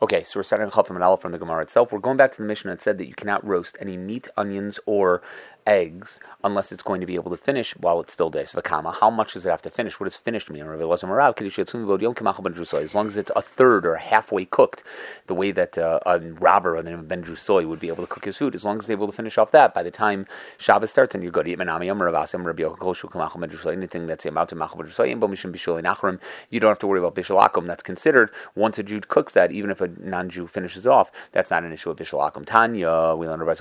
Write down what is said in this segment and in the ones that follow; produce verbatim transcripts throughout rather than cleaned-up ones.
Okay, so we're starting Chaf and Aleph from the Gemara itself. We're going back to the Mishnah that said that you cannot roast any meat, onions, or eggs unless it's going to be able to finish while it's still day. So vakama, how much does it have to finish? What does finished mean? As long as it's a third or halfway cooked, the way that uh, a robber and a Ben Drusoy would be able to cook his food, as long as they're able to finish off that, by the time Shabbos starts and you're good to eat anything that's about to machal, you don't have to worry about bishul akum. That's considered, once a Jew cooks that, even if a non-Jew finishes off, that's not an issue of bishul akum. Tanya, we learned about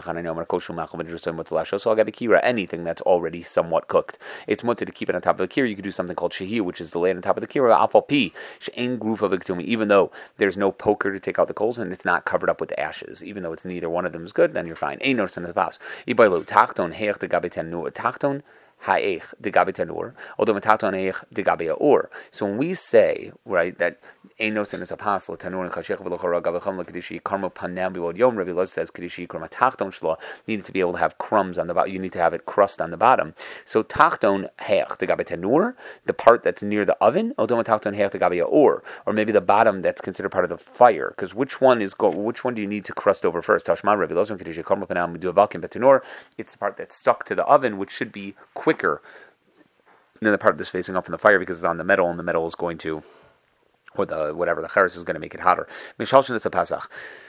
anything that's already somewhat cooked. It's mutter to keep it on top of the kira. You could do something called shahir, which is the lay on top of the kira, afal pi, she'ein grufa v'ktumi, even though there's no poker to take out the coals and it's not covered up with ashes. Even though it's neither one of them is good, then you're fine. Ein norsan the vas. Ibaylo tachton heich de gabetan nu tachton ha'ech de gabetanur, although mataton heich de gabeaur. So when we say, right, that ein nosan is a pasal tanur and chashech v'lochara gabecham l'kedishi karmo panam b'od yom, Rabbi Loz says kedishi karma tachton shlo, you need to be able to have crumbs on the bottom, you need to have it crust on the bottom. So tachton heich de gabetanur, the part that's near the oven, although mataton heich de gabeaur, or maybe the bottom that's considered part of the fire, because which one is go, which one do you need to crust over first? Tashma Rabbi Loz kedishi karmo panam b'duavakim betanur, it's the part that's stuck to the oven, which should be quick quicker than the part that's facing up from the fire because it's on the metal, and the metal is going to, or the whatever the charis is going to make it hotter. Mishalshin is a pasach.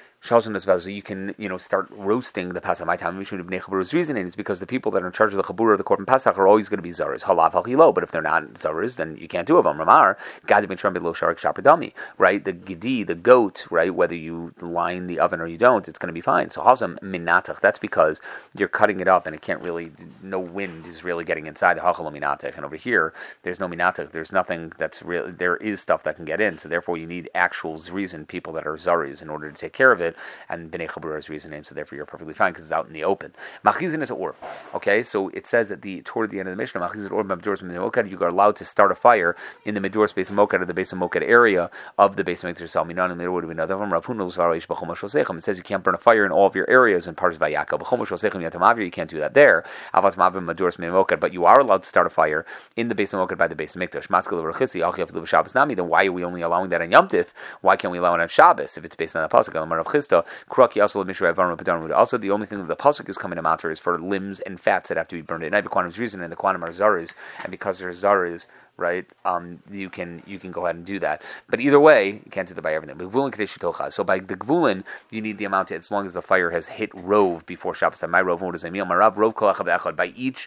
You can, you know, start roasting the Pasach. My time, Chabur's reasoning is because the people that are in charge of the Chabur of the Korban Pasach are always going to be Zaras. Halav halchilo, but if they're not Zaras, then you can't do of them. Ramar, Gadi ben Trump lo sharik shapradami, right? The gidi, the goat, right? Whether you line the oven or you don't, it's going to be fine. So how's minatach? That's because you're cutting it up and it can't really, no wind is really getting inside the hachalo minatach. And over here, there's no minatach. There's nothing that's really, there is stuff that can get in. So therefore, you need actual zrizin, people that are Zaris, in order to take care of it. And Bnei Chabura is reason name, so therefore you're perfectly fine because it's out in the open. Machizin is a or. Okay, so it says at the toward the end of the Mishnah, Machizin or Meduras Mokad, you are allowed to start a fire in the Meduras base of Mokad, or the base of Mokad area of the base of Mikdash Salminan, and there would have been another of them. Rav Huna L'Zvara B'Chol Moshe Osechem. It says you can't burn a fire in all of your areas in parts of Vayaka. B'Chol Moshe Osechem Yatamavir, you can't do that there. Avat Mavim Meduras Mokad, but you are allowed to start a fire in the base of Mokad by the base of Mikdash. Maskal Rechisi Alchiaf L'Shabbos Nami. Then why are we only allowing that on Yom Tif? Why can't we allow it on Shabbos if it's based on the pasuk? Rav Chisda Kraki also Also, the only thing that the pasuk is coming to matter is for limbs and fats that have to be burned at night. The quantum's reason, and the quantum are zaris, and because they're zaris, right? Um, you can you can go ahead and do that. But either way, you can't do that by everything. So by the gvulin, you need the amount to, as long as the fire has hit rov before Shabbos. My rov, what does it mean? My rav rov kol echad echad. By each,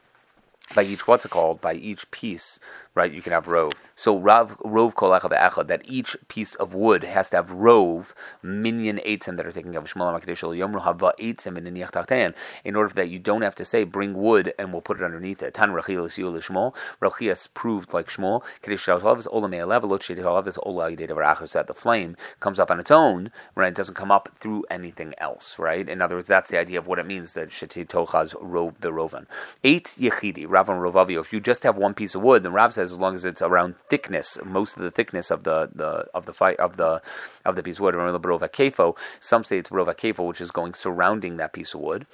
by each what's it called? By each piece. Right, you can have rov. So rav rov kol echad echad, that each piece of wood has to have rov minyan eitzim that are taking of shmolam hakadosh yomru hava eitzim in niach tachtein, in order that you don't have to say bring wood and we'll put it underneath it. Tan rachil is yul shmol. Rachias proved like shmol. Kadesh shalav is ola me'alev lot shedihalav is ola yidei devarachos, that the flame comes up on its own. Right, it doesn't come up through anything else. Right. In other words, that's the idea of what it means that sheti tochaz rov berovan. Eight yechidi rav and rovavio. If you just have one piece of wood, then Rav says as long as it's around thickness, most of the thickness of the, the of the fight of the of the piece of wood. Remember kefo. Some say it's rova kefo, which is going surrounding that piece of wood.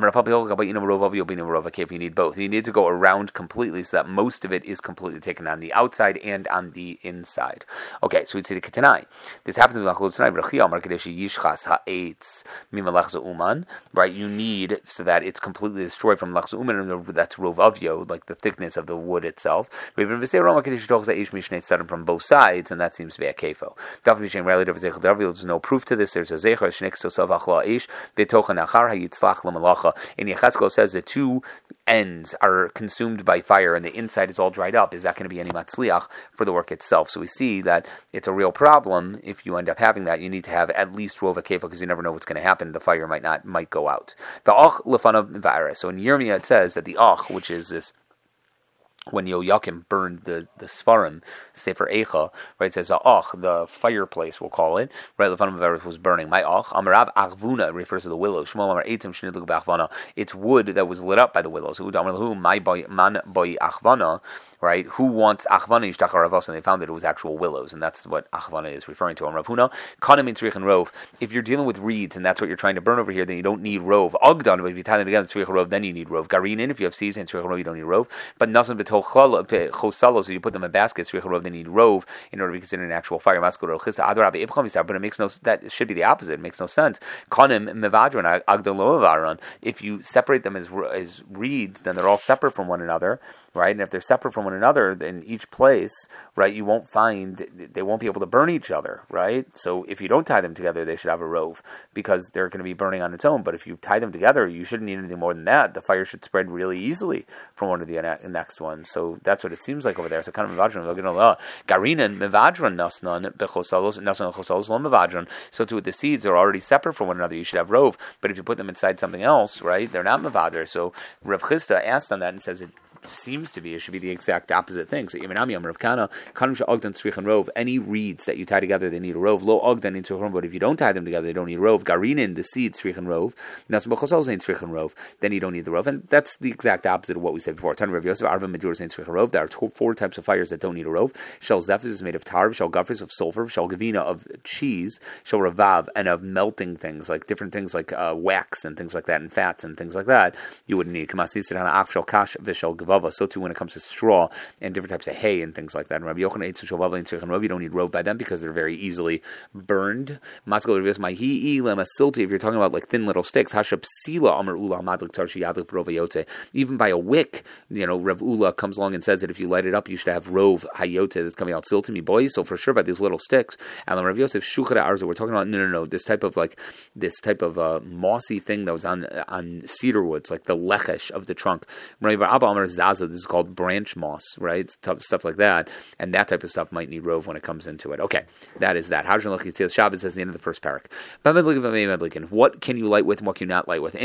You need both. You need to go around completely so that most of it is completely taken on the outside and on the inside. Okay, so we'd say the ketanai. This happens in the right? You need so that it's completely destroyed from lachzu uman, and that's rovavio, like the thickness of the wood itself. From both sides, and that seems to be a kefo. There's no proof to this. There's a zecher shnik sosav achla ish v'tocha nachar hayitzlach lemalacha. In Yechezkel says the two ends are consumed by fire, and the inside is all dried up. Is that going to be any matzliach for the work itself? So we see that it's a real problem. If you end up having that, you need to have at least rova kefo, because you never know what's going to happen. The fire might not might go out. The ach lefanav v'ares. So in Yirmiyah it says that the ach, which is this, when Yoyakim burned the, the Sfarim, Sefer Eicha, right, it says, Ach, the fireplace, we'll call it, right, Lefanim Averis was burning. My Ach, Amarav Achvuna refers to the willow. Shmuel Amar Eitim Shnidluk B'Achvana. It's wood that was lit up by the willows. Who Damar Lahu, my boy, man boy Achvana, right, who wants Achvana Yishtachar, and they found that it was actual willows, and that's what Achvana is referring to. Rav Huna, Kana means Tzrich and Rov. If you're dealing with reeds, and that's what you're trying to burn over here, then you don't need Rov. Ogdan, but if you tie it together, Tzrich Rov, then you need Rov. Garinin, if you have seeds and Tzrich Rov, you don't need Rov. But Nasan B'Tol Chosalo, so you put them in baskets, Tzrich Rov, rov, they need rov in order to be considered an actual fire. But it makes no, that should be the opposite. It makes no sense. If you separate them as as reeds, then they're all separate from one another, right? And if they're separate from one another, in each place, right, you won't find, they won't be able to burn each other, right? So if you don't tie them together, they should have a rov, because they're going to be burning on its own. But if you tie them together, you shouldn't need anything more than that. The fire should spread really easily from one to the next one. So that's what it seems like over there. So kind of mevadron, garinan mevadron nasnan bechosalos nasnan chosalos lo mevadron. So too with the seeds, they're already separate from one another. You should have rov. But if you put them inside something else, right, they're not mevadr. So Rav Chisda asked on that and says it seems to be, it should be the exact opposite thing. So any reeds that you tie together, they need a rov. Lo ogdan into a but if you don't tie them together, they don't need a rov. Garinin, the seed, tzrichin rov. rov. Then you don't need the rov. And that's the exact opposite of what we said before. There are four types of fires that don't need a rov. Shel zephyr is made of tar, shel gafris of sulfur, shel gavina of cheese, shel ravav, and of melting things, like different things like uh, wax and things like that, and fats and things like that. You wouldn't need. So too when it comes to straw and different types of hay and things like that. And Rabbi Yochanan ate shalvav and tzrichin rov. You don't need rov by them because they're very easily burned. If you're talking about like thin little sticks, even by a wick, you know, Rav Ula comes along and says that if you light it up, you should have rov hayote that's coming out still to me, boys. So for sure by these little sticks. And Rav Yosef shuchad arza, we're talking about no, no, no, this type of like this type of uh, mossy thing that was on on cedar woods, like the lechesh of the trunk. Rabbi Abba Amar Zaza, this is called branch moss, right? Stuff like that, and that type of stuff might need rov when it comes into it. Okay, that is that. Shabbos says the end of the first parak. What can you light with and what can you not light with?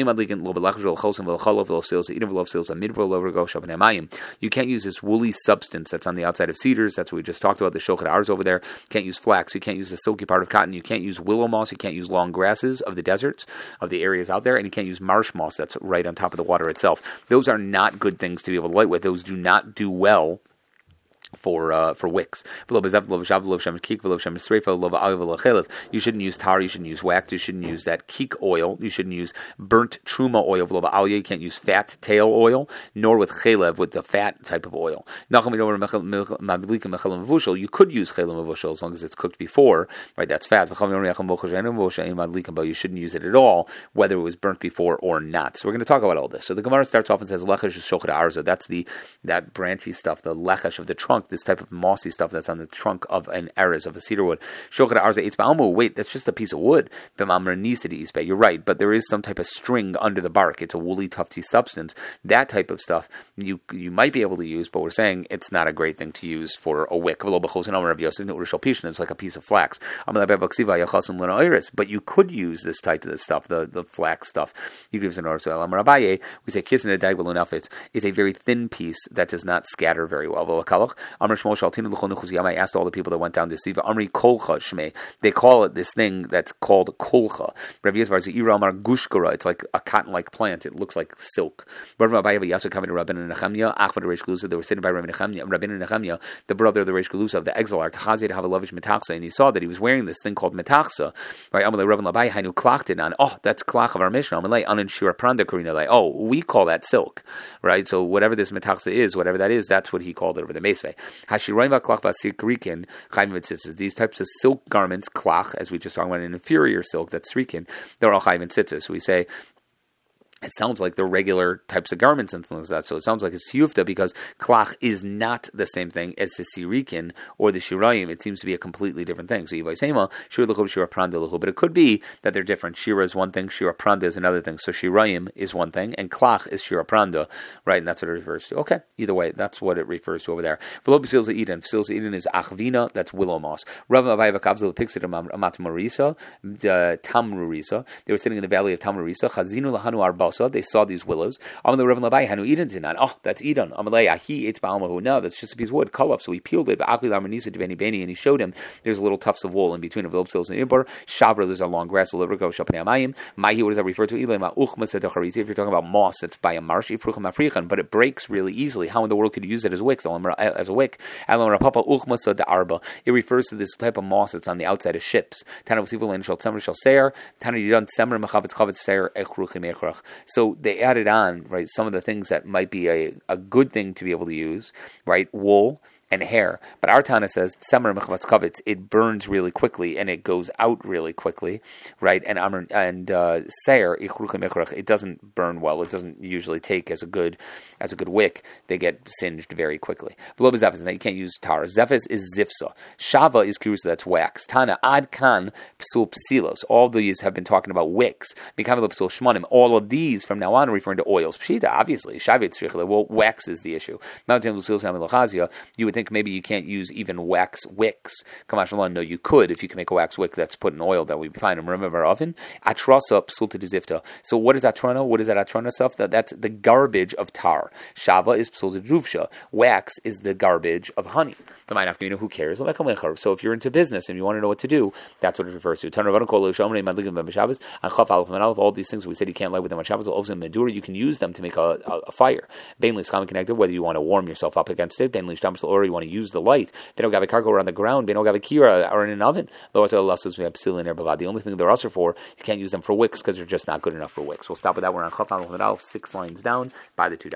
You can't use this woolly substance that's on the outside of cedars. That's what we just talked about, the shochet arz over there. You can't use flax. You can't use the silky part of cotton. You can't use willow moss. You can't use long grasses of the deserts, of the areas out there. And you can't use marsh moss that's right on top of the water itself. Those are not good things to be able to light with. Those do not do well for uh, for wicks. You shouldn't use tar, you shouldn't use wax, you shouldn't use that keek oil, you shouldn't use burnt truma oil, you can't use fat tail oil, nor with chelev, with the fat type of oil. You could use chelev as long as it's cooked before, right? That's fat. But you shouldn't use it at all, whether it was burnt before or not. So we're going to talk about all this. So the Gemara starts off and says, lechesh is shochet arza. That's the that branchy stuff, the lechesh of the trunk, this type of mossy stuff that's on the trunk of an eres, of a cedar wood. Wait, that's just a piece of wood. You're right, but there is some type of string under the bark. It's a woolly, tufty substance. That type of stuff you you might be able to use, but we're saying it's not a great thing to use for a wick. It's like a piece of flax. But you could use this type of this stuff, the, the flax stuff. You give it an order. We say kiss in a dag is a very thin piece that does not scatter very well. I asked all the people that went down to Siva. Amri kolcha shmei. They call it this thing that's called kolcha. Rabbi Yisrael says Iramar gushkara. It's like a cotton-like plant. It looks like silk. Rabbi Abaye Yasu coming to Rabbi Nechemia. Achvad Reish Galusa. They were sitting by Rabbi Nechemia. Rabbi Nechemia, the brother of the Reish Galusa of the exilarch, Chazir Havalovich Metachsa, and he saw that he was wearing this thing called Metachsa. Right? Amalei Rabbi Labai Hainu klacht it on. Oh, that's klach of our Mishnah. Amalei Anan Shira Pranda Karina. Like, oh, we call that silk, right? So whatever this Metachsa is, whatever that is, that's what he called it over the Mesvei. These types of silk garments, klach, as we just talked about, an inferior silk, that's srikin, they're all chayv and tzitzis. So we say, it sounds like the regular types of garments and things like that. So it sounds like it's yufta because klach is not the same thing as the sirikin or the shirayim. It seems to be a completely different thing. So yivaysema shira l'chov shira pranda l'chov, but it could be that they're different. Shira is one thing, shira pranda is another thing. So shirayim is one thing, and klach is shira pranda, right? And that's what it refers to. Okay, either way, that's what it refers to over there. V'lo b'silza eden. B'silza eden is achvina. That's willow moss. Rav Abaye v'kavzel pixit amat marisa, tamrurisa. They were sitting in the valley of Tamrurisa. Chazinu lahanu arba. They saw these willows. Oh, that's Edom. No, that's just a piece of wood. So he peeled it. And he showed him there's little tufts of wool in between of Lobsils and Ibor. Shavra, there's a long grass. Mahi, what does that refer to? If you're talking about moss, it's by a marsh, but it breaks really easily. How in the world could you use it as wicks? As a wick? It refers to this type of moss that's on the outside of ships. So they added on, right, some of the things that might be a, a good thing to be able to use, right, wool and hair. But our Tana says Samer Mechavas Kavitz, it burns really quickly and it goes out really quickly, right? And Amr and uh, Seir it doesn't burn well. It doesn't usually take as a good as a good wick. They get singed very quickly. Below Zephyr, now you can't use tar. Zephyr is zifsa. Shava is kirusa, that's wax. Tana ad kan psul psilos. All these have been talking about wicks. Mikamil psul shmanim. All of these from now on are referring to oils. Pshita, obviously. Shavit tzrichla. Well, wax is the issue. You would think maybe you can't use even wax wicks. Kamash Malon, no, you could if you can make a wax wick that's put in oil. That would be fine. And remember our oven. Atrasa psulta dizifta. So what is atrana? What is that atrana stuff? That that's the garbage of tar. Shava is psulta druvsha. Wax is the garbage of honey. The might have to, you know, who cares? So if you're into business and you want to know what to do, that's what it refers to. All these things we said you can't light with them on Shabbos. You can use them to make a, a, a fire. Whether you want to warm yourself up against it, or you want to use the light. They don't have a cargo on the ground. They don't have a kira or in an oven. The only thing they're also for, you can't use them for wicks because they're just not good enough for wicks. We'll stop with that. We're on Chaf Aleph Six lines down by the two.